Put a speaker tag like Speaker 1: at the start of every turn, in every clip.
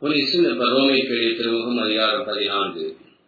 Speaker 1: ரோமை திருமுகம் அதிகாரம் 14.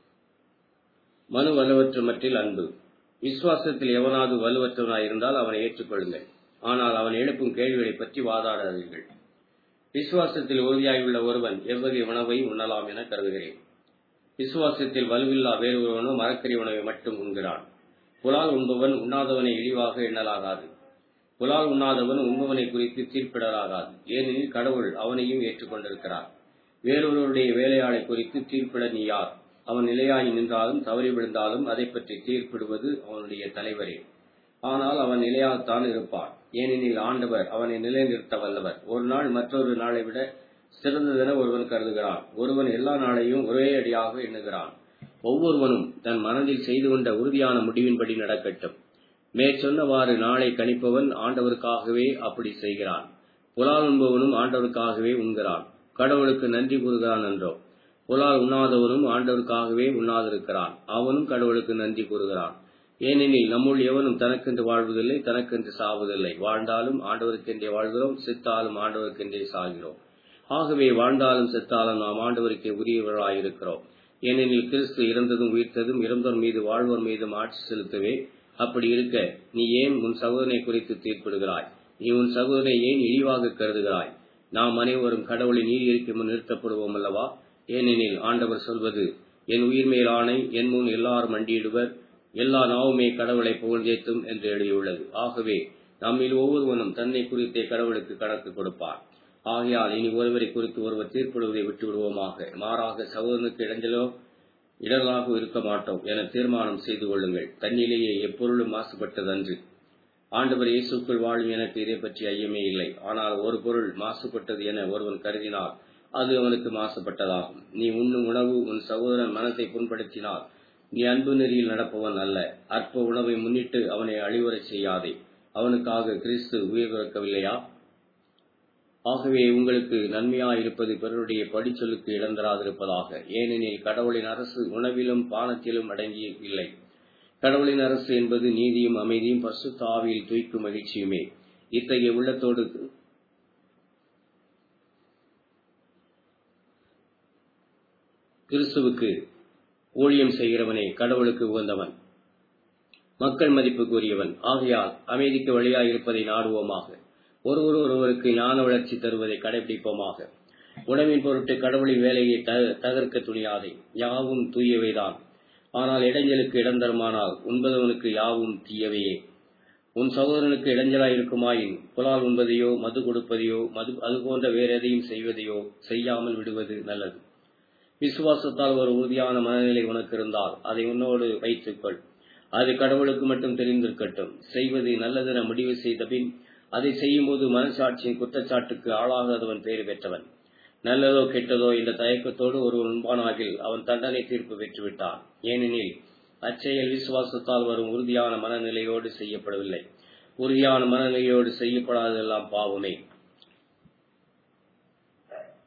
Speaker 1: மனு வலுவற்ற மற்றில் அன்பு. விசுவாசத்தில் எவனாவது வலுவற்றவனாயிருந்தால் அவனை ஏற்றுக்கொள்ளுங்கள். ஆனால் அவன் எழுப்பும் கேள்விகளை பற்றி வாதாடாதீர்கள். விசுவாசத்தில் உறுதியாயுள்ள ஒருவன் எவ்வகை உணவை உண்ணலாம் என கருதுகிறேன். விசுவாசத்தில் வலுவில்லா வேறு ஒருவனோ மரக்கறி உணவை மட்டும் உண்கிறான். புலால் உண்பவன் உண்ணாதவனை இழிவாக எண்ணலாகாது. புலால் உண்ணாதவன் உண்பவனை குறித்து தீர்ப்பிடலாகாது. ஏனெனில் கடவுள் அவனையும் ஏற்றுக்கொண்டிருக்கிறார். வேறொருவருடைய வேலையாளை குறித்து தீர்ப்பிட நீ யார்? அவன் நிலையாய் நின்றாலும் தவறி விழுந்தாலும் அதை பற்றி தீர்ப்பிடுவது அவனுடைய தலைவரே. ஆனால் அவன் நிலையாகத்தான் இருப்பான். ஏனெனில் ஆண்டவர் அவனை நிலைநிறுத்த வல்லவர். ஒரு நாள் மற்றொரு நாளை விட சிறந்ததென ஒருவன் கருதுகிறான். ஒருவன் எல்லா நாளையும் ஒரே அடியாக எண்ணுகிறான். ஒவ்வொருவனும் தன் மனதில் செய்து கொண்ட உறுதியான முடிவின்படி நடக்கட்டும். மேற்சொன்னவாறு நாளை கணிப்பவன் ஆண்டவருக்காகவே அப்படி செய்கிறான். புலால் உண்பவனும் ஆண்டவருக்காகவே உண்கிறான். கடவுளுக்கு நன்றி கூறுகிறான் என்றோ. புலால் உண்ணாதவனும் ஆண்டவருக்காகவே உண்ணாதிருக்கிறான். அவனும் கடவுளுக்கு நன்றி கூறுகிறான். ஏனெனில் நம்முள் எவனும் தனக்கென்று வாழ்வதில்லை, தனக்கென்று சாவதில்லை. வாழ்ந்தாலும் ஆண்டவருக்கென்றே வாழ்கிறோம், செத்தாலும் ஆண்டவருக்கென்றே சாகிறோம். ஆகவே வாழ்ந்தாலும் செத்தாலும் நாம் ஆண்டவருக்கே உரியவர்களாயிருக்கிறோம். ஏனெனில் கிறிஸ்து இறந்ததும் உயிர்த்ததும் இறந்தோர் மீது வாழ்வோர் மீதும் ஆட்சி செலுத்தவே. அப்படி இருக்க நீ ஏன் உன் சகோதரனை குறித்து தீர்ப்பிடுகிறாய்? நீ உன் சகோதரனை ஏன் இழிவாக கருதுகிறாய்? நாம் அனைவரும் கடவுளின் நீதி அறிக்கை முன் நிறுத்தப்படுவோம் அல்லவா? ஏனெனில் ஆண்டவர் சொல்வது, என் உயிர் மேல் ஆணை, என் முன் எல்லாரும் மண்டியிடுவர், எல்லா நாவுமே கடவுளை புகழ்ந்தேத்தும் என்று எழுதியுள்ளது. ஆகவே நம்மில் ஒவ்வொருவனும் தன்னை குறித்தே கடவுளுக்கு கணக்கு கொடுப்பார். ஆகையால் இனி ஒருவரை குறித்து ஒருவர் தீர்ப்பிடுவதை விட்டு விடுவோமாக. மாறாக சகோதரனுக்கு இடர்களாக இருக்க மாட்டோம் என தீர்மானம் செய்து கொள்ளுங்கள். தன்னிலேயே எப்பொருளும் மாசுபட்டதன்று. ஆண்டவர் இயேசுக்குள் வாழும் எனக்கு இதை பற்றி ஐயமே இல்லை. ஆனால் ஒரு பொருள் மாசுபட்டது என ஒருவன் கருதினால் அது அவனுக்கு மாசுபட்டதாகும். நீ உண்ணும் உணவு உன் சகோதரன் மனத்தை புண்படுத்தினால் நீ அன்பு நெறியில் நடப்பவன் அல்ல. அற்ப உணவை முன்னிட்டு அவனை அழிவுறச் செய்யாதே. அவனுக்காக கிறிஸ்து உயிர் துறக்கவில்லையா? ஆகவே உங்களுக்கு நன்மையாயிருப்பது பிறருடைய படிச்சொல்லுக்கு இடந்தராதிருப்பதாக. ஏனெனில் கடவுளின் அரசு உணவிலும் பானத்திலும் அடங்கி இல்லை. கடவுளின் அரசு என்பது நீதியும் அமைதியும் பரிசுத்த ஆவியில் துய்க்கும் மகிழ்ச்சியுமே. இத்தகைய உள்ளத்தோடு கிறிஸ்துவுக்கு ஊழியம் செய்கிறவனே கடவுளுக்கு உகந்தவன், மக்கள் மதிப்புக்குரியவன். ஆகையால் அமைதிக்கு வழியாயிருப்பதை நாடுவோமாக. ஒருவருக்கு ஞான வளர்ச்சி தருவதை கடைபிடிப்போமாக. உணவின் பொருட்டு கடவுளின் வேலையை தகர்க்க துணியாதே. யாவும் தூயவைதான். ஆனால் இடைஞ்சலுக்கு இடந்தருமானால் உண்பதவனுக்கு யாவும் தீயவையே. உன் சகோதரனுக்கு இடைஞ்சலாய் இருக்குமாயின் புலால் உண்பதையோ மது கொடுப்பதையோ அது போன்ற வேறெதையும் செய்வதையோ செய்யாமல் விடுவது நல்லது. விசுவாசத்தால் ஒரு உறுதியான மனநிலை உனக்கு இருந்தால் அதை உன்னோடு வைத்துக்கொள். அது கடவுளுக்கு மட்டும் தெரிந்திருக்கட்டும். செய்வது நல்லதென முடிவு செய்த பின் அதை செய்யும்போது மனசாட்சியின் குற்றச்சாட்டுக்கு ஆளாகாதவன் பெயர் பெற்றவன். நல்லதோ கெட்டதோ என்ற தயக்கத்தோடு ஒருவன் உண்பானாகில் அவன் தண்டனை தீர்ப்பு பெற்றுவிட்டான். ஏனெனில் அச்செயல் விசுவாசத்தால் வரும் உறுதியான மனநிலையோடு செய்யப்படவில்லை. உறுதியான மனநிலையோடு செய்யப்படாததெல்லாம் பாவமே.